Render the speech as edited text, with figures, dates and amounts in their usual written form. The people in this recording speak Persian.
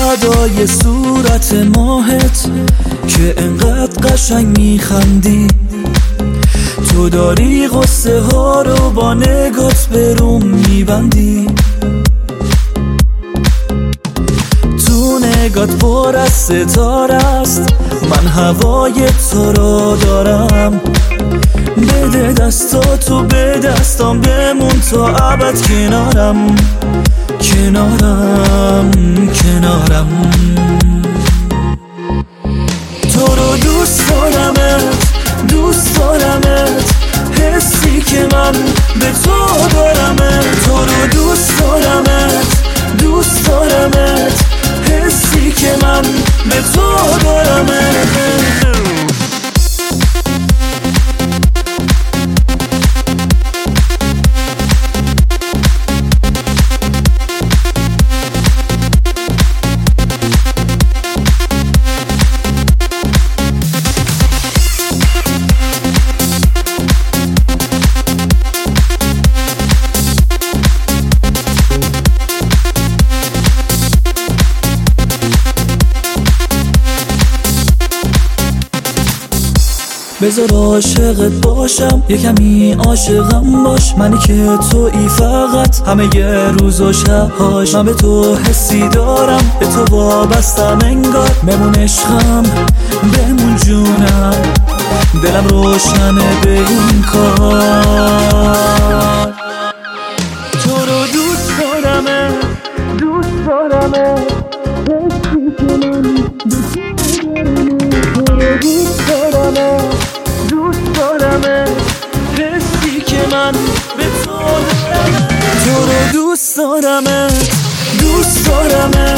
فدای صورت ماهت که انقدر قشنگ میخندی. تو داری غصه ها رو با نگات بروم میبندی. تو نگات پر از ستاره است، من هوای تو رو دارم. بده دستاتو به دستام، بمون تا ابد کنارم کنارم کنارم. تو رو دوست دارمت دوست دارمت، حسی که من به تو دارمت. تو رو دوست دارمت دوست دارمت، حسی که من به تو دارمت. بذار عاشقت باشم، یه کمی عاشقم باش. منی که تویی فقط همه یه روز و شبهاش. من به تو حسی دارم، به تو وابستم انگار. بمون عشقم بمون جونم، دلم روشنه به این کار. تو رو دوست دارمه دوست دارمه، حسی که من تو رو دوست دارمه دوست دارمه، حسی که من به تو دارمه. تو رو دوست دارمه دوست دارمه،